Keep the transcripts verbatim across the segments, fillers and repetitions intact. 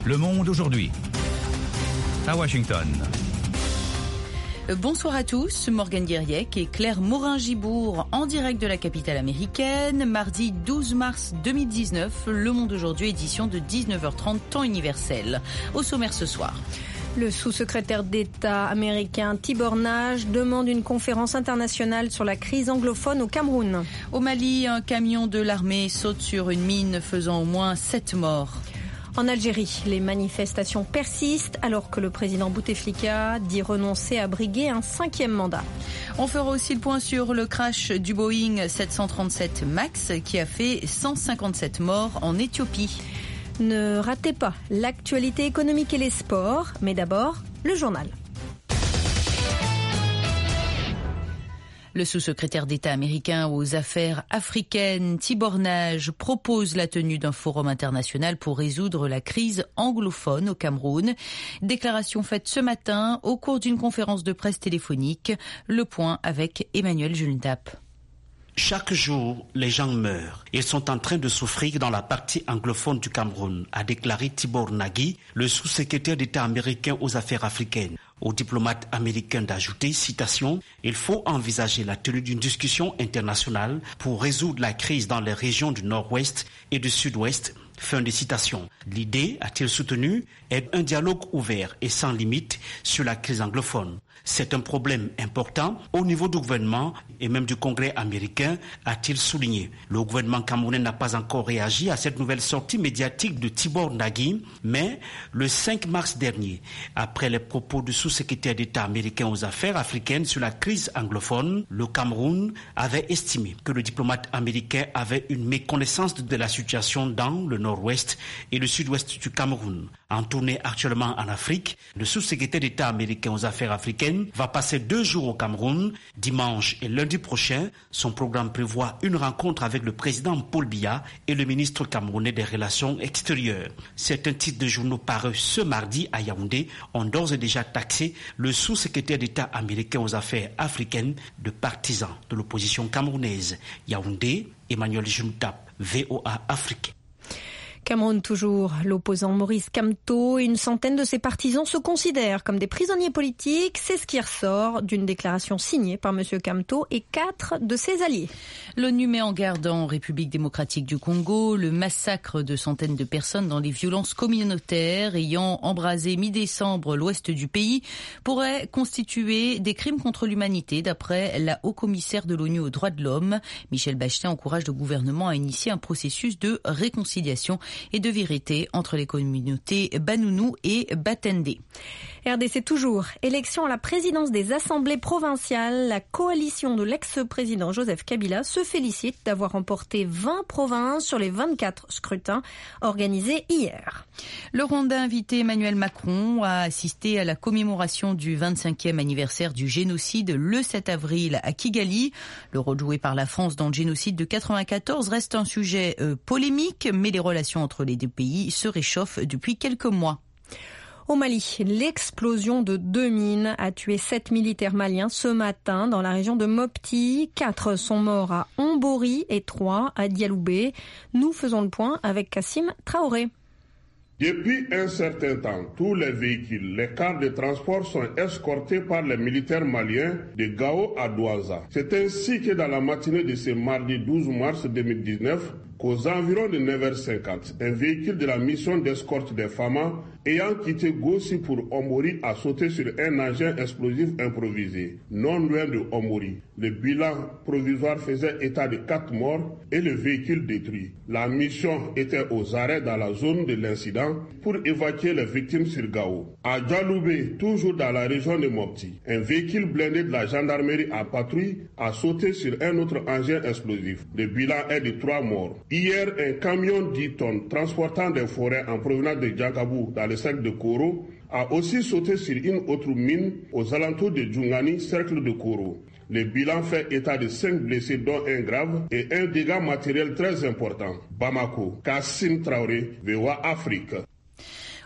Le Monde aujourd'hui. À Washington. Bonsoir à tous, Morgane Guerriec et Claire Morin-Gibourg en direct de la capitale américaine. Mardi douze mars deux mille dix-neuf, Le Monde aujourd'hui, édition de dix-neuf heures trente, temps universel. Au sommaire ce soir. Le sous-secrétaire d'État américain Tibor Nagy demande une conférence internationale sur la crise anglophone au Cameroun. Au Mali, un camion de l'armée saute sur une mine faisant au moins sept morts. En Algérie, les manifestations persistent alors que le président Bouteflika dit renoncer à briguer un cinquième mandat. On fera aussi le point sur le crash du Boeing sept cent trente-sept MAX qui a fait cent cinquante-sept morts en Éthiopie. Ne ratez pas l'actualité économique et les sports, mais d'abord, le journal. Le sous-secrétaire d'État américain aux affaires africaines, Tibor Nagy, propose la tenue d'un forum international pour résoudre la crise anglophone au Cameroun. Déclaration faite ce matin au cours d'une conférence de presse téléphonique. Le point avec Emmanuel Julendap. Chaque jour, les gens meurent. Ils sont en train de souffrir dans la partie anglophone du Cameroun, a déclaré Tibor Nagy, le sous-secrétaire d'État américain aux affaires africaines. Au diplomate américain d'ajouter, citation, « Il faut envisager la tenue d'une discussion internationale pour résoudre la crise dans les régions du nord-ouest et du sud-ouest ». Fin de citation. L'idée, a-t-il soutenu, est un dialogue ouvert et sans limite sur la crise anglophone. C'est un problème important au niveau du gouvernement et même du Congrès américain, a-t-il souligné. Le gouvernement camerounais n'a pas encore réagi à cette nouvelle sortie médiatique de Tibor Nagy, mais le cinq mars dernier, après les propos du sous-secrétaire d'État américain aux affaires africaines sur la crise anglophone, le Cameroun avait estimé que le diplomate américain avait une méconnaissance de la situation dans le nord-ouest et le sud-ouest du Cameroun. En tournée actuellement en Afrique, le sous-secrétaire d'État américain aux affaires africaines va passer deux jours au Cameroun. Dimanche et lundi prochain, son programme prévoit une rencontre avec le président Paul Biya et le ministre camerounais des Relations extérieures. Certains titres de journaux parus ce mardi à Yaoundé ont d'ores et déjà taxé le sous-secrétaire d'État américain aux affaires africaines de partisan de l'opposition camerounaise. Yaoundé, Emmanuel Julendap, V O A Afrique. Cameroun toujours, l'opposant Maurice Kamto et une centaine de ses partisans se considèrent comme des prisonniers politiques. C'est ce qui ressort d'une déclaration signée par M. Kamto et quatre de ses alliés. L'ONU met en garde en République démocratique du Congo le massacre de centaines de personnes dans les violences communautaires ayant embrasé mi-décembre l'ouest du pays pourrait constituer des crimes contre l'humanité d'après la haut-commissaire de l'ONU aux droits de l'homme. Michel Bachelet encourage le gouvernement à initier un processus de réconciliation et de vérité entre les communautés Banounou et Batende. R D C toujours. Élection à la présidence des assemblées provinciales. La coalition de l'ex-président Joseph Kabila se félicite d'avoir remporté vingt provinces sur les vingt-quatre scrutins organisés hier. Le Rwanda a invité Emmanuel Macron à assister à la commémoration du vingt-cinquième anniversaire du génocide le sept avril à Kigali. Le rôle joué par la France dans le génocide de quatre-vingt-quatorze reste un sujet euh, polémique, mais les relations entre les deux pays se réchauffent depuis quelques mois. Au Mali, l'explosion de deux mines a tué sept militaires maliens ce matin dans la région de Mopti. Quatre sont morts à Ombori et trois à Dialoubé. Nous faisons le point avec Kassim Traoré. Depuis un certain temps, tous les véhicules, les cars de transport sont escortés par les militaires maliens de Gao à Douaza. C'est ainsi que dans la matinée de ce mardi douze mars deux mille dix-neuf, qu'aux environs de neuf heures cinquante, un véhicule de la mission d'escorte des F A M A ayant quitté Gossi pour Ombori a sauté sur un engin explosif improvisé, non loin de Ombori. Le bilan provisoire faisait état de quatre morts et le véhicule détruit. La mission était aux arrêts dans la zone de l'incident pour évacuer les victimes sur Gao. À Dialoubé, toujours dans la région de Mopti, un véhicule blindé de la gendarmerie à patrouille a sauté sur un autre engin explosif. Le bilan est de trois morts. Hier, un camion dix tonnes transportant des forêts en provenance de Djakabou dans le cercle de Koro a aussi sauté sur une autre mine aux alentours de Djungani, cercle de Koro. Le bilan fait état de cinq blessés dont un grave et un dégât matériel très important. Bamako, Kassim Traoré, V O A Afrique.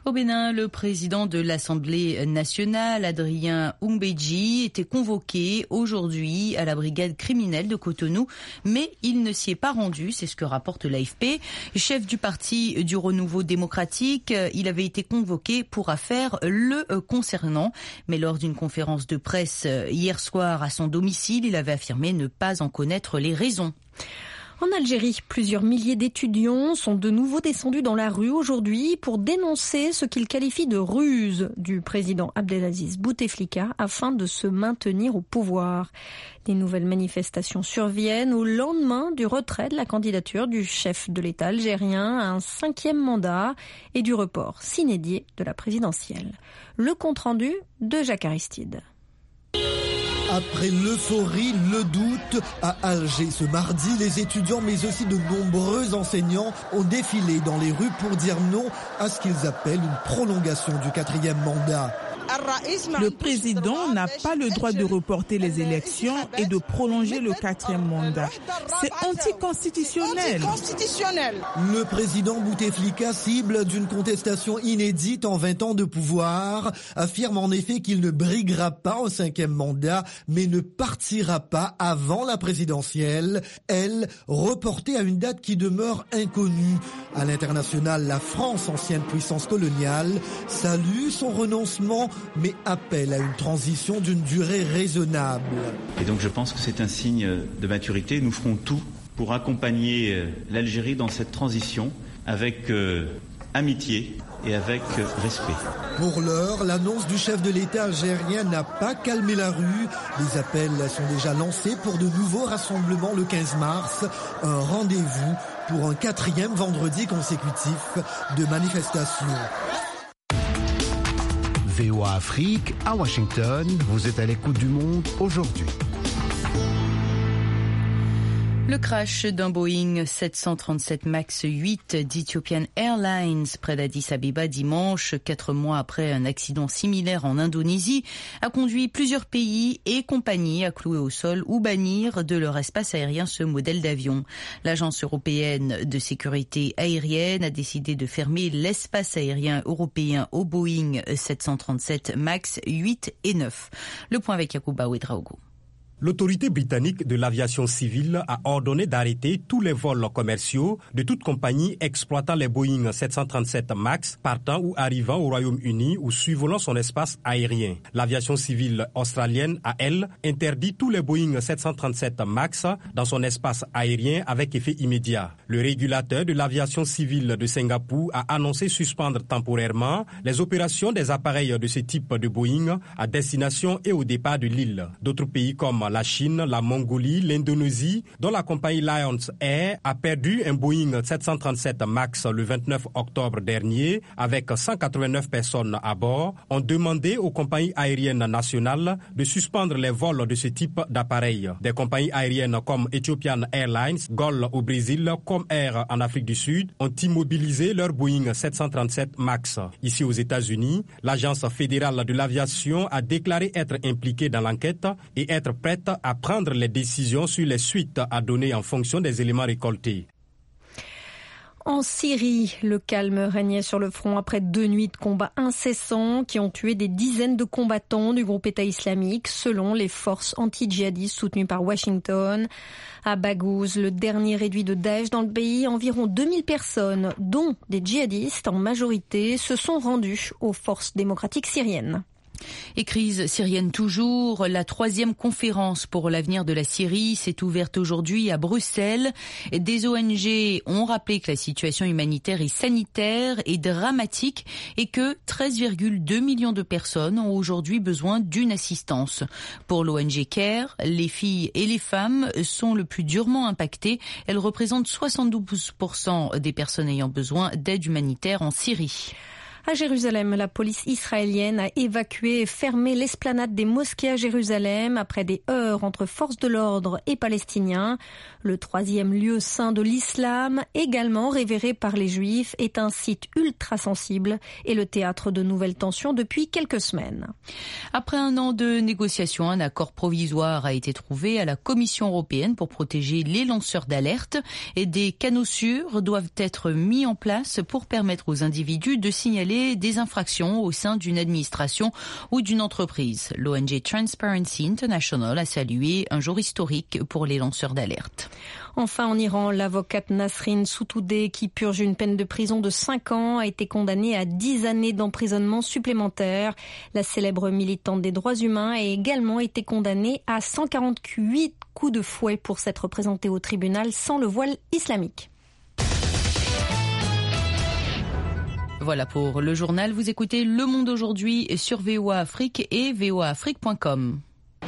Au Bénin, le président de l'Assemblée nationale, Adrien Oumbeji, était convoqué aujourd'hui à la brigade criminelle de Cotonou, mais il ne s'y est pas rendu, c'est ce que rapporte l'A F P. Chef du parti du Renouveau démocratique, il avait été convoqué pour affaire le concernant, mais lors d'une conférence de presse hier soir à son domicile, il avait affirmé ne pas en connaître les raisons. En Algérie, plusieurs milliers d'étudiants sont de nouveau descendus dans la rue aujourd'hui pour dénoncer ce qu'ils qualifient de ruse du président Abdelaziz Bouteflika afin de se maintenir au pouvoir. Des nouvelles manifestations surviennent au lendemain du retrait de la candidature du chef de l'État algérien à un cinquième mandat et du report sine die de la présidentielle. Le compte-rendu de Jacques Aristide. Après l'euphorie, le doute, à Alger ce mardi, les étudiants mais aussi de nombreux enseignants ont défilé dans les rues pour dire non à ce qu'ils appellent une prolongation du quatrième mandat. Le président n'a pas le droit de reporter les élections et de prolonger le quatrième mandat. C'est anticonstitutionnel. Le président Bouteflika, cible d'une contestation inédite en vingt ans de pouvoir, affirme en effet qu'il ne briguera pas un cinquième mandat, mais ne partira pas avant la présidentielle, elle, reportée à une date qui demeure inconnue. À l'international, la France, ancienne puissance coloniale, salue son renoncement, mais appelle à une transition d'une durée raisonnable. Et donc je pense que c'est un signe de maturité. Nous ferons tout pour accompagner l'Algérie dans cette transition avec euh, amitié et avec euh, respect. Pour l'heure, l'annonce du chef de l'État algérien n'a pas calmé la rue. Les appels sont déjà lancés pour de nouveaux rassemblements le quinze mars. Un rendez-vous pour un quatrième vendredi consécutif de manifestations. V O A Afrique, à Washington, vous êtes à l'écoute du monde aujourd'hui. Le crash d'un Boeing sept cent trente-sept max huit d'Ethiopian Airlines près d'Addis Abeba dimanche, quatre mois après un accident similaire en Indonésie, a conduit plusieurs pays et compagnies à clouer au sol ou bannir de leur espace aérien ce modèle d'avion. L'Agence européenne de sécurité aérienne a décidé de fermer l'espace aérien européen au Boeing sept cent trente-sept max huit et neuf. Le point avec Yacouba Ouedraogo. L'autorité britannique de l'aviation civile a ordonné d'arrêter tous les vols commerciaux de toute compagnie exploitant les Boeing sept cent trente-sept max partant ou arrivant au Royaume-Uni ou survolant son espace aérien. L'aviation civile australienne a, elle, interdit tous les Boeing sept cent trente-sept max dans son espace aérien avec effet immédiat. Le régulateur de l'aviation civile de Singapour a annoncé suspendre temporairement les opérations des appareils de ce type de Boeing à destination et au départ de l'île. D'autres pays comme la Chine, la Mongolie, l'Indonésie, dont la compagnie Lions Air a perdu un Boeing sept cent trente-sept max le vingt-neuf octobre dernier avec cent quatre-vingt-neuf personnes à bord, ont demandé aux compagnies aériennes nationales de suspendre les vols de ce type d'appareils. Des compagnies aériennes comme Ethiopian Airlines, Gol au Brésil, comme Air en Afrique du Sud, ont immobilisé leur Boeing sept cent trente-sept max. Ici aux États-Unis, l'Agence fédérale de l'aviation a déclaré être impliquée dans l'enquête et être prête à prendre les décisions sur les suites à donner en fonction des éléments récoltés. En Syrie, le calme régnait sur le front après deux nuits de combats incessants qui ont tué des dizaines de combattants du groupe État islamique, selon les forces anti-djihadistes soutenues par Washington. À Baghouz, le dernier réduit de Daesh dans le pays, environ deux mille personnes, dont des djihadistes en majorité, se sont rendues aux forces démocratiques syriennes. Et crise syrienne toujours, la troisième conférence pour l'avenir de la Syrie s'est ouverte aujourd'hui à Bruxelles. Des O N G ont rappelé que la situation humanitaire et sanitaire est dramatique et que treize virgule deux millions de personnes ont aujourd'hui besoin d'une assistance. Pour l'O N G CARE, les filles et les femmes sont le plus durement impactées. Elles représentent soixante-douze pour cent des personnes ayant besoin d'aide humanitaire en Syrie. À Jérusalem, la police israélienne a évacué et fermé l'esplanade des mosquées à Jérusalem après des heurts entre forces de l'ordre et Palestiniens. Le troisième lieu saint de l'islam, également révéré par les Juifs, est un site ultra sensible et le théâtre de nouvelles tensions depuis quelques semaines. Après un an de négociations, un accord provisoire a été trouvé à la Commission européenne pour protéger les lanceurs d'alerte et des canaux sûrs doivent être mis en place pour permettre aux individus de signaler signaler des infractions au sein d'une administration ou d'une entreprise. L'O N G Transparency International a salué un jour historique pour les lanceurs d'alerte. Enfin, en Iran, l'avocate Nasrin Sotoudeh, qui purge une peine de prison de cinq ans, a été condamnée à dix années d'emprisonnement supplémentaire. La célèbre militante des droits humains a également été condamnée à cent quarante-huit coups de fouet pour s'être représentée au tribunal sans le voile islamique. Voilà pour le journal. Vous écoutez Le Monde aujourd'hui sur V O A Afrique et v o a afrique point com.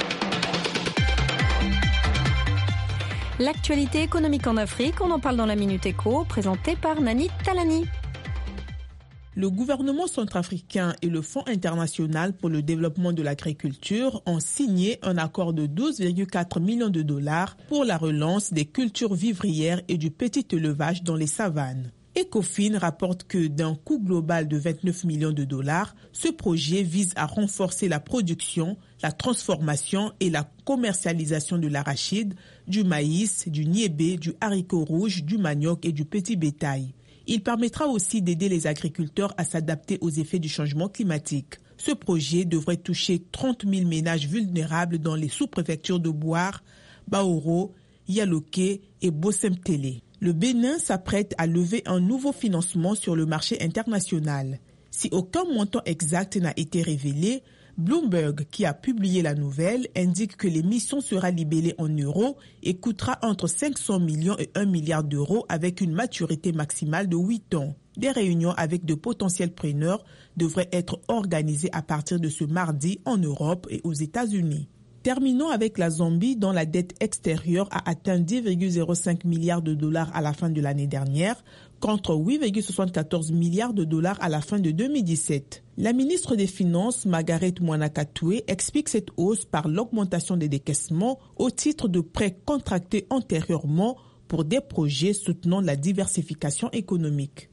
L'actualité économique en Afrique, on en parle dans la Minute Éco, présentée par Nani Talani. Le gouvernement centrafricain et le Fonds international pour le développement de l'agriculture ont signé un accord de douze virgule quatre millions de dollars pour la relance des cultures vivrières et du petit élevage dans les savanes. Ecofin rapporte que d'un coût global de vingt-neuf millions de dollars, ce projet vise à renforcer la production, la transformation et la commercialisation de l'arachide, du maïs, du niébé, du haricot rouge, du manioc et du petit bétail. Il permettra aussi d'aider les agriculteurs à s'adapter aux effets du changement climatique. Ce projet devrait toucher trente mille ménages vulnérables dans les sous-préfectures de Bouar, Baoro, Yaloké et Bossem-Télé. Le Bénin s'apprête à lever un nouveau financement sur le marché international. Si aucun montant exact n'a été révélé, Bloomberg, qui a publié la nouvelle, indique que l'émission sera libellée en euros et coûtera entre cinq cents millions et un milliard d'euros avec une maturité maximale de huit ans. Des réunions avec de potentiels preneurs devraient être organisées à partir de ce mardi en Europe et aux États-Unis. Terminons avec la Zambie, dont la dette extérieure a atteint dix virgule zéro cinq milliards de dollars à la fin de l'année dernière, contre huit virgule soixante-quatorze milliards de dollars à la fin de deux mille dix-sept. La ministre des Finances, Margaret Mwanakatoué, explique cette hausse par l'augmentation des décaissements au titre de prêts contractés antérieurement pour des projets soutenant la diversification économique.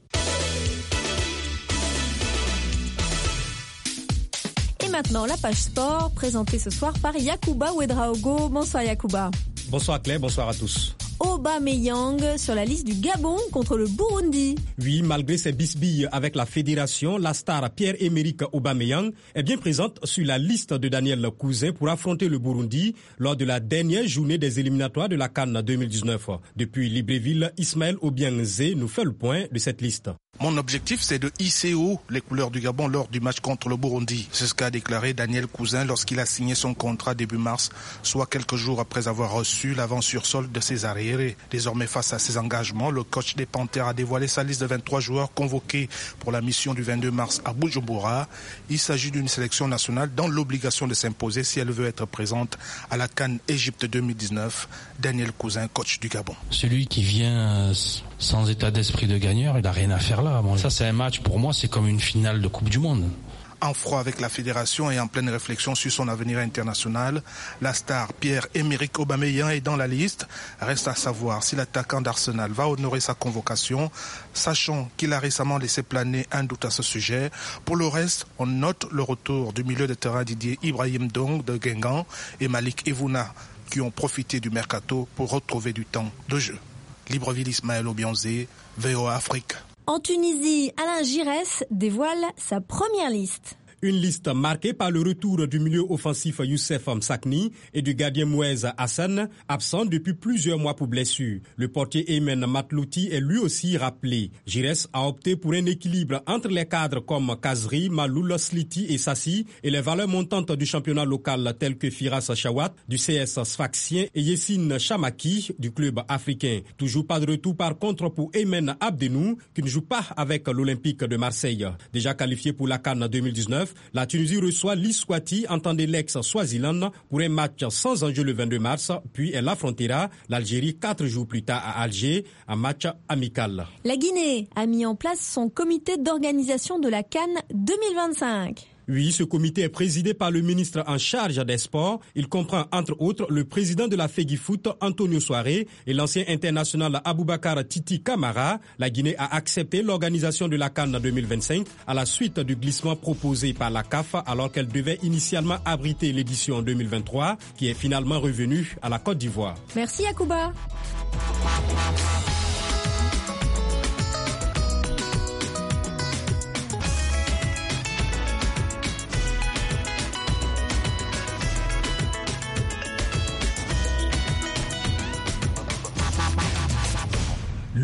Et maintenant, la page sport, présentée ce soir par Yacouba Ouedraogo. Bonsoir Yacouba. Bonsoir Claire, bonsoir à tous. Aubameyang sur la liste du Gabon contre le Burundi. Oui, malgré ses bisbilles avec la fédération, la star Pierre-Emerick Aubameyang est bien présente sur la liste de Daniel Cousin pour affronter le Burundi lors de la dernière journée des éliminatoires de la CAN deux mille dix-neuf. Depuis Libreville, Ismaël Obiangze nous fait le point de cette liste. Mon objectif, c'est de hisser haut les couleurs du Gabon lors du match contre le Burundi. C'est ce qu'a déclaré Daniel Cousin lorsqu'il a signé son contrat début mars, soit quelques jours après avoir reçu l'avant-sursolde de ses arriérés. Désormais, face à ses engagements, le coach des Panthères a dévoilé sa liste de vingt-trois joueurs convoqués pour la mission du vingt-deux mars à Bujumbura. Il s'agit d'une sélection nationale dans l'obligation de s'imposer si elle veut être présente à la CAN Égypte deux mille dix-neuf. Daniel Cousin, coach du Gabon. Celui qui vient sans état d'esprit de gagneur, il n'a rien à faire là. Bon, ça, c'est un match, pour moi, c'est comme une finale de Coupe du Monde. En froid avec la fédération et en pleine réflexion sur son avenir international, la star Pierre-Emerick Aubameyang est dans la liste. Reste à savoir si l'attaquant d'Arsenal va honorer sa convocation, sachant qu'il a récemment laissé planer un doute à ce sujet. Pour le reste, on note le retour du milieu de terrain Didier Ibrahim Dong de Guingamp et Malik Evouna qui ont profité du mercato pour retrouver du temps de jeu. Libreville, Ismaël Obiangze, V O A Afrique. En Tunisie, Alain Giresse dévoile sa première liste. Une liste marquée par le retour du milieu offensif Youssef Msakni et du gardien Mouez Hassan, absent depuis plusieurs mois pour blessure. Le portier Aymen Matlouti est lui aussi rappelé. Giresse a opté pour un équilibre entre les cadres comme Kazri, Maloul, Sliti et Sassi et les valeurs montantes du championnat local telles que Firas Chawat du C S Sfaxien et Yessine Chamaki du club africain. Toujours pas de retour par contre pour Aymen Abdenou qui ne joue pas avec l'Olympique de Marseille. Déjà qualifié pour la CAN deux mille dix-neuf, la Tunisie reçoit l'Iswati, entendez l'ex-Swaziland, pour un match sans enjeu le vingt-deux mars, puis elle affrontera l'Algérie quatre jours plus tard à Alger, un match amical. La Guinée a mis en place son comité d'organisation de la CAN deux mille vingt-cinq. Oui, ce comité est présidé par le ministre en charge des sports. Il comprend entre autres le président de la FEGIFOOT, Antonio Soare, et l'ancien international Aboubakar Titi Camara. La Guinée a accepté l'organisation de la CAN deux mille vingt-cinq à la suite du glissement proposé par la C A F alors qu'elle devait initialement abriter l'édition deux mille vingt-trois qui est finalement revenue à la Côte d'Ivoire. Merci Yacouba.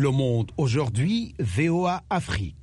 Le Monde aujourd'hui, V O A Afrique.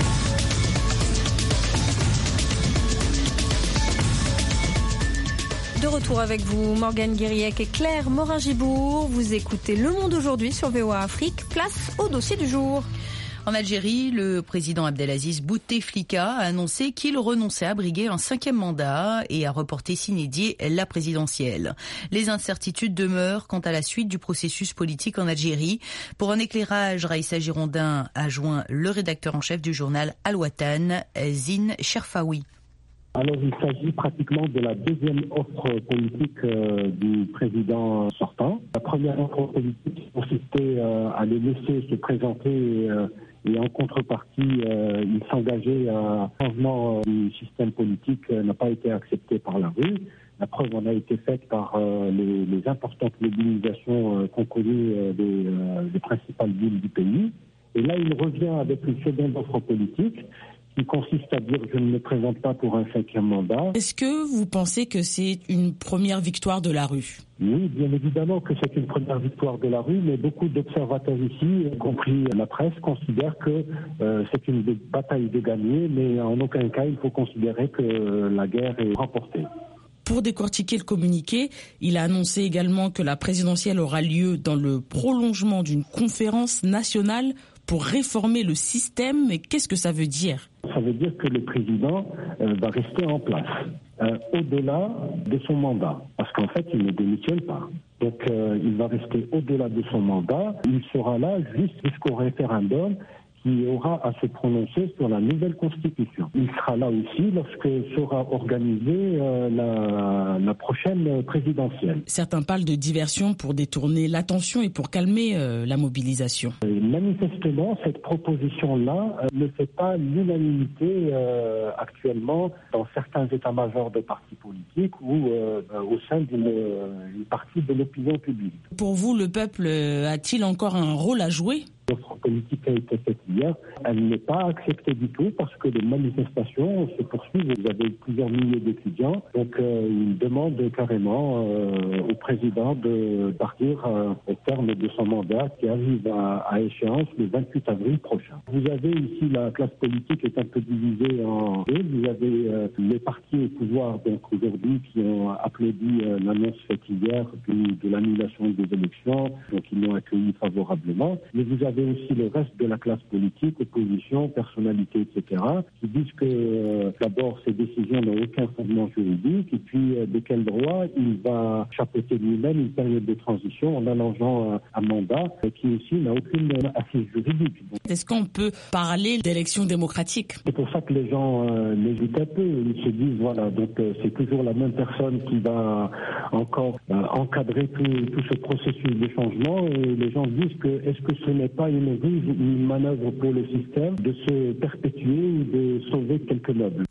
De retour avec vous, Morgane Guiriec et Claire Morin-Gibourg. Vous écoutez Le Monde aujourd'hui sur V O A Afrique. Place au dossier du jour. En Algérie, le président Abdelaziz Bouteflika a annoncé qu'il renonçait à briguer un cinquième mandat et à reporter sine die la présidentielle. Les incertitudes demeurent quant à la suite du processus politique en Algérie. Pour un éclairage, Raïssa Girondin a joint le rédacteur en chef du journal Al-Watan, Zine Cherfaoui. Alors il s'agit pratiquement de la deuxième offre politique euh, du président sortant. La première offre politique consistait euh, à le laisser se présenter euh, et en contrepartie, euh, il s'engageait à un changement euh, du système politique euh, n'a pas été accepté par la rue. La preuve en a été faite par euh, les, les importantes mobilisations euh, qu'ont connues euh, des, euh, des principales villes du pays. Et là, il revient avec une seconde offre politique qui consiste à dire je ne me présente pas pour un cinquième mandat. Est-ce que vous pensez que c'est une première victoire de la rue ? Oui, bien évidemment que c'est une première victoire de la rue, mais beaucoup d'observateurs ici, y compris la presse, considèrent que euh, c'est une bataille de gagner, mais en aucun cas il faut considérer que la guerre est remportée. Pour décortiquer le communiqué, il a annoncé également que la présidentielle aura lieu dans le prolongement d'une conférence nationale pour réformer le système. Mais qu'est-ce que ça veut dire ? Ça veut dire que le président euh, va rester en place euh, au-delà de son mandat, parce qu'en fait, il ne démissionne pas. Donc, euh, il va rester au-delà de son mandat. Il sera là juste jusqu'au référendum qui aura à se prononcer sur la nouvelle constitution. Il sera là aussi lorsque sera organisée euh, la, la prochaine présidentielle. Certains parlent de diversion pour détourner l'attention et pour calmer euh, la mobilisation. Et manifestement, cette proposition-là euh, ne fait pas l'unanimité euh, actuellement dans certains états-majors de partis politiques ou euh, au sein d'une une partie de l'opinion publique. Pour vous, le peuple a-t-il encore un rôle à jouer ? L'offre politique a été faite hier. Elle n'est pas acceptée du tout parce que les manifestations se poursuivent. Vous avez plusieurs milliers d'étudiants. Donc, euh, ils demandent carrément euh, au président de partir euh, au terme de son mandat qui arrive à, à échéance le vingt-huit avril prochain. Vous avez ici la classe politique est un peu divisée en deux. Vous avez euh, les partis au pouvoir donc aujourd'hui qui ont applaudi euh, l'annonce faite hier du, de l'annulation des élections. Donc, ils l'ont accueilli favorablement. Mais vous avez aussi le reste de la classe politique, opposition, personnalité, et cetera, qui disent que euh, d'abord ces décisions n'ont aucun fondement juridique et puis euh, de quel droit il va chapeauter lui-même une période de transition en allongeant euh, un mandat euh, qui aussi n'a aucune euh, assise juridique. Donc, est-ce qu'on peut parler d'élections démocratiques ? C'est pour ça que les gens euh, l'hésitent un peu. Ils se disent voilà, donc euh, c'est toujours la même personne qui va encore euh, encadrer tout, tout ce processus de changement et les gens disent que est-ce que ce n'est pas une ruse, une manœuvre pour le système de se perpétuer ou de sauver quelques meubles.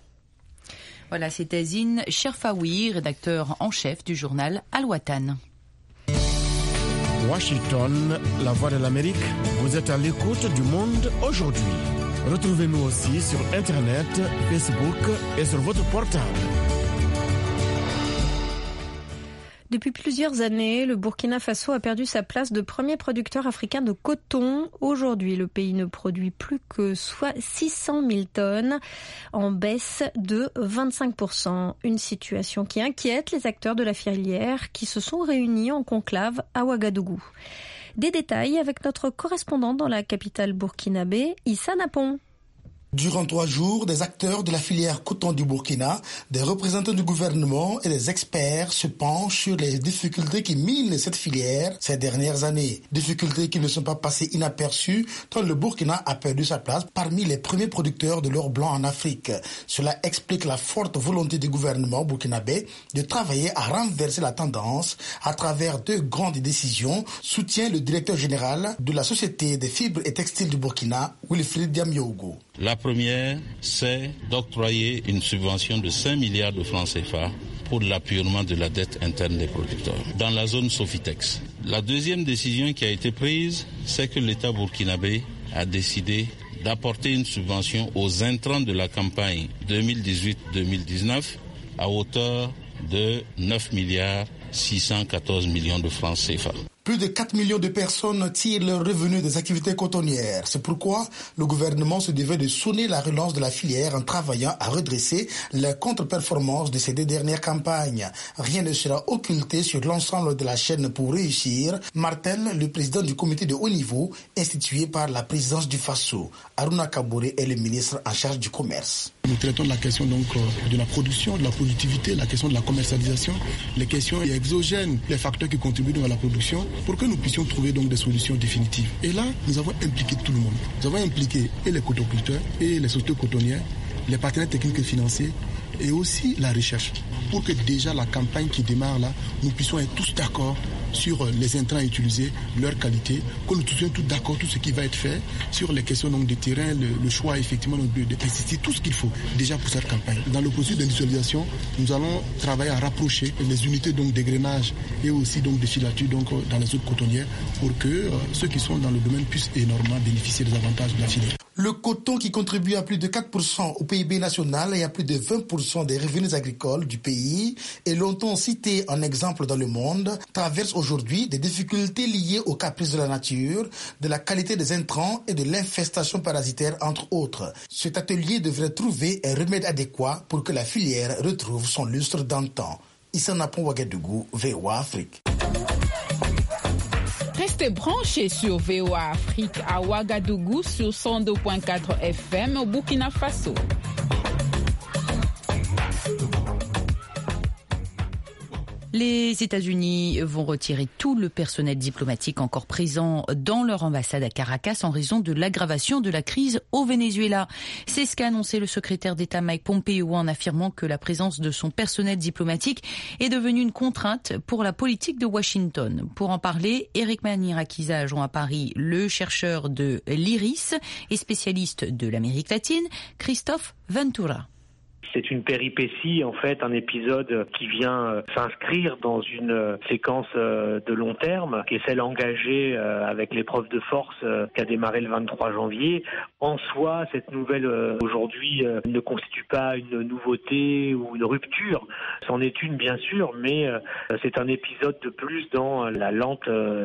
Voilà, c'était Zine Cherfaoui, rédacteur en chef du journal Al-Watan. Washington, la voix de l'Amérique, vous êtes à l'écoute du Monde aujourd'hui. Retrouvez-nous aussi sur Internet, Facebook et sur votre portable. Depuis plusieurs années, le Burkina Faso a perdu sa place de premier producteur africain de coton. Aujourd'hui, le pays ne produit plus que six cent mille tonnes, en baisse de vingt-cinq pour cent. Une situation qui inquiète les acteurs de la filière qui se sont réunis en conclave à Ouagadougou. Des détails avec notre correspondant dans la capitale burkinabé, Issa Napon. Durant trois jours, des acteurs de la filière coton du Burkina, des représentants du gouvernement et des experts se penchent sur les difficultés qui minent cette filière ces dernières années. Difficultés qui ne sont pas passées inaperçues tant le Burkina a perdu sa place parmi les premiers producteurs de l'or blanc en Afrique. Cela explique la forte volonté du gouvernement burkinabé de travailler à renverser la tendance à travers deux grandes décisions, soutient le directeur général de la Société des fibres et textiles du Burkina, Wilfried Diamiogo. La première, c'est d'octroyer une subvention de cinq milliards de francs C F A pour l'appurement de la dette interne des producteurs dans la zone Sofitex. La deuxième décision qui a été prise, c'est que l'État burkinabé a décidé d'apporter une subvention aux intrants de la campagne deux mille dix-huit deux mille dix-neuf à hauteur de neuf milliards six cent quatorze millions de francs C F A. Plus de quatre millions de personnes tirent leurs revenus des activités cotonnières. C'est pourquoi le gouvernement se devait de sonner la relance de la filière en travaillant à redresser les contre-performances de ces deux dernières campagnes. Rien ne sera occulté sur l'ensemble de la chaîne pour réussir, martèle le président du comité de haut niveau institué par la présidence du Faso. Aruna Kaboré est le ministre en charge du commerce. Nous traitons de la question donc de la production, de la productivité, la question de la commercialisation, les questions exogènes, les facteurs qui contribuent donc à la production, pour que nous puissions trouver donc des solutions définitives. Et là, nous avons impliqué tout le monde. Nous avons impliqué et les cotoculteurs, et les sociétés cotonnières, les partenaires techniques et financiers, et aussi la recherche, pour que déjà la campagne qui démarre là, nous puissions être tous d'accord sur les intrants utilisés, leur qualité, que nous soyons tous d'accord tout ce qui va être fait sur les questions donc de terrain, le, le choix effectivement donc de, de pesticides, tout ce qu'il faut déjà pour cette campagne. Dans le processus d'industrialisation, nous allons travailler à rapprocher les unités donc d'égrenage et aussi donc de filature donc dans les autres cotonnières pour que euh, ceux qui sont dans le domaine puissent énormément bénéficier des avantages de la filière. Le coton qui contribue à plus de quatre pour cent au P I B national et à plus de vingt pour cent des revenus agricoles du pays et longtemps cité en exemple dans le monde, traverse aujourd'hui des difficultés liées aux caprices de la nature, de la qualité des intrants et de l'infestation parasitaire entre autres. Cet atelier devrait trouver un remède adéquat pour que la filière retrouve son lustre d'antan. Issa Napon Ouagadougou, V O A Afrique. Restez branchés sur V O A Afrique à Ouagadougou sur cent deux virgule quatre F M au Burkina Faso. Les États-Unis vont retirer tout le personnel diplomatique encore présent dans leur ambassade à Caracas en raison de l'aggravation de la crise au Venezuela. C'est ce qu'a annoncé le secrétaire d'État Mike Pompeo en affirmant que la présence de son personnel diplomatique est devenue une contrainte pour la politique de Washington. Pour en parler, Eric Manirakiza a joint à Paris le chercheur de l'I R I S et spécialiste de l'Amérique latine, Christophe Ventura. C'est une péripétie, en fait, un épisode qui vient s'inscrire dans une séquence de long terme, qui est celle engagée avec l'épreuve de force qui a démarré le vingt-trois janvier. En soi, cette nouvelle aujourd'hui ne constitue pas une nouveauté ou une rupture. C'en est une, bien sûr, mais c'est un épisode de plus dans la lente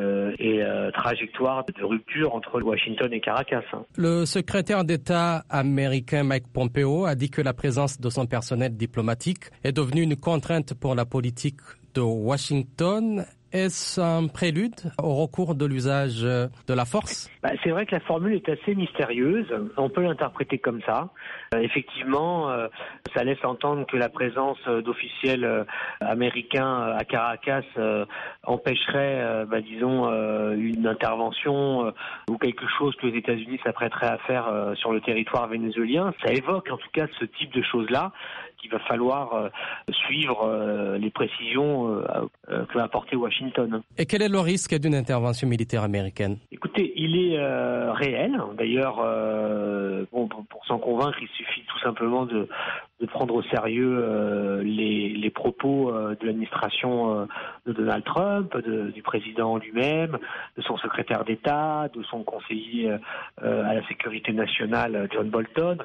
et trajectoire de rupture entre Washington et Caracas. Le secrétaire d'État américain Mike Pompeo a dit que la présence de son personnel diplomatique est devenue une contrainte pour la politique de Washington. Est-ce un prélude au recours de l'usage de la force ? Bah, c'est vrai que la formule est assez mystérieuse. On peut l'interpréter comme ça. Euh, effectivement, euh, ça laisse entendre que la présence euh, d'officiels euh, américains à Caracas euh, empêcherait, euh, bah, disons, euh, une intervention euh, ou quelque chose que les États-Unis s'apprêteraient à faire euh, sur le territoire vénézuélien. Ça évoque en tout cas ce type de choses-là qu'il va falloir euh, suivre euh, les précisions euh, euh, que va apporter Washington. Et quel est le risque d'une intervention militaire américaine ? Écoutez, il est euh, réel. D'ailleurs, euh, bon, pour, pour s'en convaincre, il suffit tout simplement de, de prendre au sérieux euh, les, les propos euh, de l'administration euh, de Donald Trump, de, du président lui-même, de son secrétaire d'État, de son conseiller euh, à la sécurité nationale, John Bolton.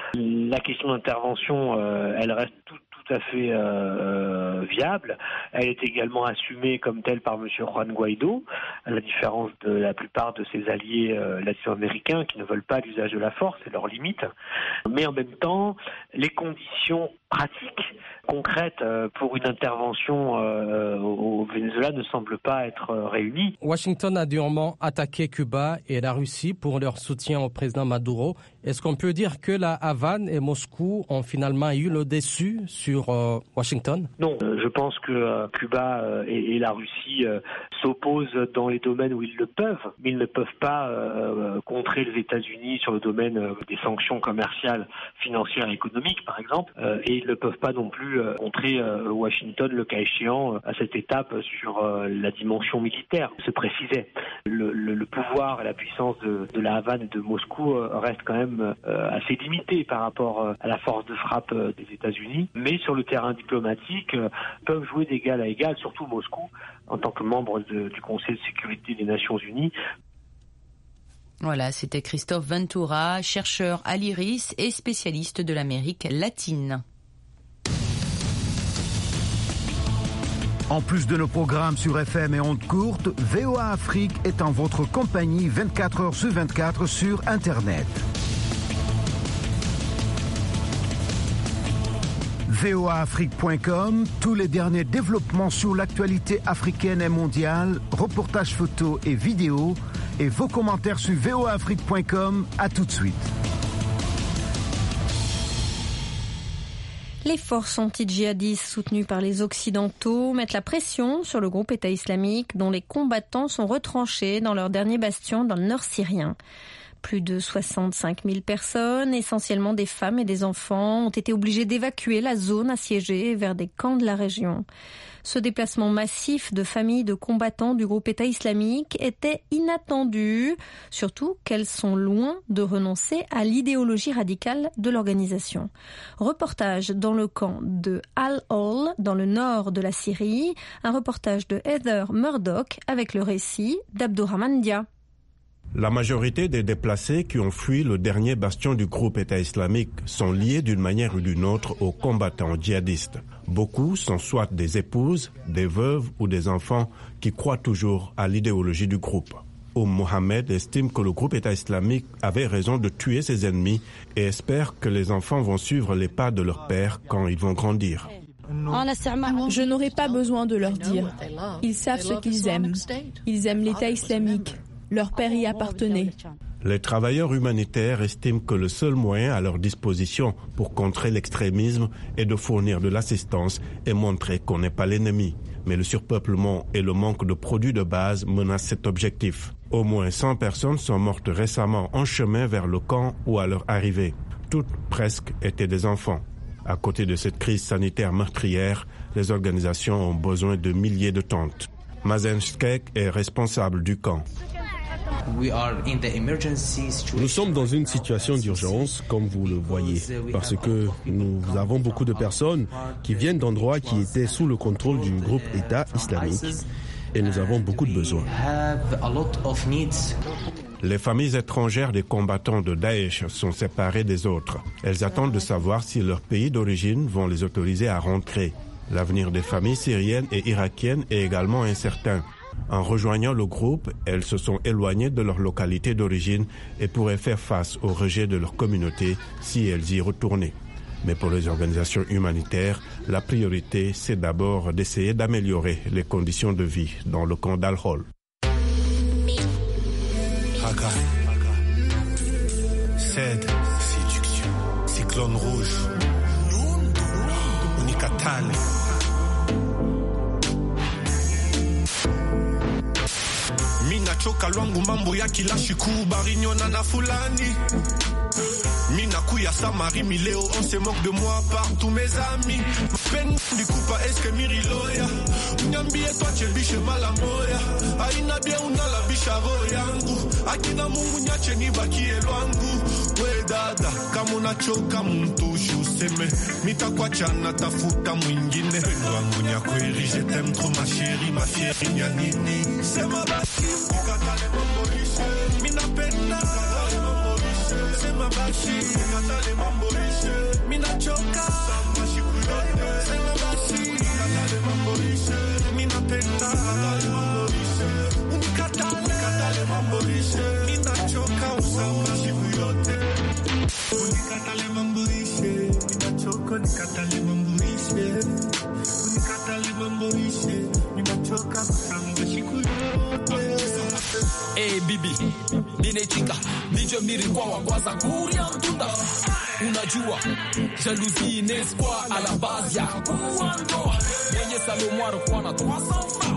La question d'intervention, euh, elle reste tout, tout à fait euh, viable. Elle est également assumée comme telle par M. Juan Guaido, à la différence de la plupart de ses alliés euh, latino-américains qui ne veulent pas l'usage de la force, c'est leur limite. Mais en même temps, les conditions pratiques, concrètes euh, pour une intervention euh, au Venezuela ne semblent pas être euh, réunies. Washington a durement attaqué Cuba et la Russie pour leur soutien au président Maduro. Est-ce qu'on peut dire que la Havane et Moscou ont finalement eu le dessus sur euh, Washington ? Non, euh, je pense que euh, Cuba euh, et, et la Russie euh, s'opposent dans les domaines où ils le peuvent, mais ils ne peuvent pas euh, contrer les États-Unis sur le domaine euh, des sanctions commerciales, financières et économiques, par exemple, euh, et ils ne peuvent pas non plus euh, contrer euh, Washington, le cas échéant, euh, à cette étape sur euh, la dimension militaire. Se précisait, le, le, le pouvoir et la puissance de, de la Havane et de Moscou euh, restent quand même Euh, assez limité par rapport euh, à la force de frappe euh, des États-Unis, mais sur le terrain diplomatique, euh, peuvent jouer d'égal à égal, surtout Moscou, en tant que membre de, du Conseil de sécurité des Nations Unies. Voilà, c'était Christophe Ventura, chercheur à l'I R I S et spécialiste de l'Amérique latine. En plus de nos programmes sur F M et ondes courtes, V O A Afrique est en votre compagnie vingt-quatre heures sur vingt-quatre sur Internet. V O A Afrique point com, tous les derniers développements sur l'actualité africaine et mondiale, reportages photos et vidéos, et vos commentaires sur V O A Afrique point com. À tout de suite. Les forces anti-djihadistes soutenues par les Occidentaux mettent la pression sur le groupe État islamique dont les combattants sont retranchés dans leur dernier bastion dans le nord syrien. Plus de soixante-cinq mille personnes, essentiellement des femmes et des enfants, ont été obligées d'évacuer la zone assiégée vers des camps de la région. Ce déplacement massif de familles de combattants du groupe État islamique était inattendu, surtout qu'elles sont loin de renoncer à l'idéologie radicale de l'organisation. Reportage dans le camp de Al-Hol, dans le nord de la Syrie, un reportage de Heather Murdoch avec le récit d'Abdourahmane Dia. La majorité des déplacés qui ont fui le dernier bastion du groupe État islamique sont liés d'une manière ou d'une autre aux combattants djihadistes. Beaucoup sont soit des épouses, des veuves ou des enfants qui croient toujours à l'idéologie du groupe. Oum Mohamed estime que le groupe État islamique avait raison de tuer ses ennemis et espère que les enfants vont suivre les pas de leur père quand ils vont grandir. Je n'aurai pas besoin de leur dire. Ils savent ce qu'ils aiment. Ils aiment l'État islamique. Leur père y appartenait. Les travailleurs humanitaires estiment que le seul moyen à leur disposition pour contrer l'extrémisme est de fournir de l'assistance et montrer qu'on n'est pas l'ennemi. Mais le surpeuplement et le manque de produits de base menacent cet objectif. Au moins cent personnes sont mortes récemment en chemin vers le camp ou à leur arrivée. Toutes presque étaient des enfants. À côté de cette crise sanitaire meurtrière, les organisations ont besoin de milliers de tentes. Mazen Shkek est responsable du camp. Nous sommes dans une situation d'urgence, comme vous le voyez, parce que nous avons beaucoup de personnes qui viennent d'endroits qui étaient sous le contrôle du groupe État islamique et nous avons beaucoup de besoins. Les familles étrangères des combattants de Daesh sont séparées des autres. Elles attendent de savoir si leurs pays d'origine vont les autoriser à rentrer. L'avenir des familles syriennes et irakiennes est également incertain. En rejoignant le groupe, elles se sont éloignées de leur localité d'origine et pourraient faire face au rejet de leur communauté si elles y retournaient. Mais pour les organisations humanitaires, la priorité, c'est d'abord d'essayer d'améliorer les conditions de vie dans le camp d'Al-Hol. Raga, Cède, séduction, cyclone rouge, Unikatale. Mina choka lwangu mambo ya kila shiku barinyona na fulani. Mina kuya samari mileo on se moque de moi par tous mes amis. Pen du coupa est-ce que miri loya. Unyambie toi chelbishe malamoya. Aina bia unala bisharo yangu. Akina mungu nyache nibakie lwangu. We dada kama unachoka mtu useme. Mitakwacha natafuta mwingine. Lwangu nyakweli je t'aime trop ma chérie ma fière nya nini. Sema basi ukatale mambo ishe. Mina penda sema basi ukatale mambo ishe. Mina choka sama shiku yote. Sema basi ukatale mambo ishe. Mina penda ukatale mambo ishe. Unikatale ukatale mambo ishe. Mina choka sama shiku yote. Unikatale mambo ishe. Mina choka unikatale mambo ishe. Unikatale mambo ishe. Mina choka sama shiku yote. Hey bibi, ninechika, nijo miri kwa wakwaza kuria mtunda. Unajua, jalousie n'espoir à la base ya kuando. Mwenye salomwaro kwa na trois cents francs.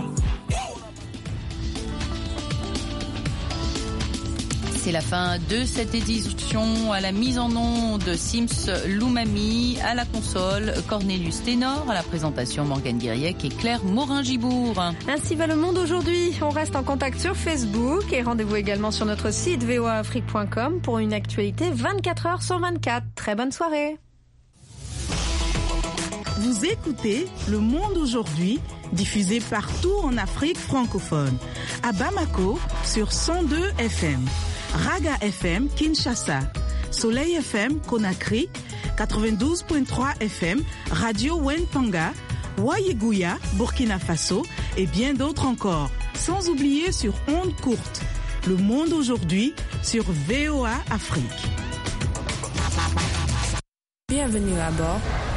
C'est la fin de cette édition. À la mise en onde, Sims Loumami, à la console, Cornelius Ténor, à la présentation, Morgane Diriec et Claire Morin-Gibourg. Ainsi va le monde aujourd'hui. On reste en contact sur Facebook et rendez-vous également sur notre site v o a afrique point com pour une actualité vingt-quatre heures sur vingt-quatre. Très bonne soirée. Vous écoutez Le Monde aujourd'hui, diffusé partout en Afrique francophone. À Bamako, sur cent deux F M. Raga F M Kinshasa, Soleil F M Conakry, quatre-vingt-douze virgule trois F M Radio Wentanga, Ouaïgouya, Burkina Faso et bien d'autres encore. Sans oublier sur ondes courtes. Le monde aujourd'hui sur V O A Afrique. Bienvenue à bord.